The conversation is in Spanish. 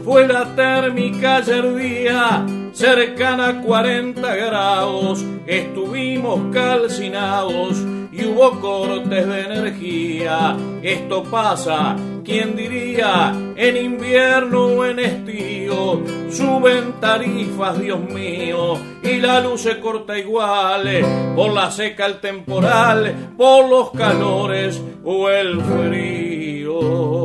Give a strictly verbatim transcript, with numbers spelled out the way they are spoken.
fue la térmica ayer día, cercana a cuarenta grados, estuvimos calcinados y hubo cortes de energía. Esto pasa, ¿quién diría? En invierno o en estío, suben tarifas, Dios mío, y la luz se corta igual, por la seca, el temporal, por los calores o el frío.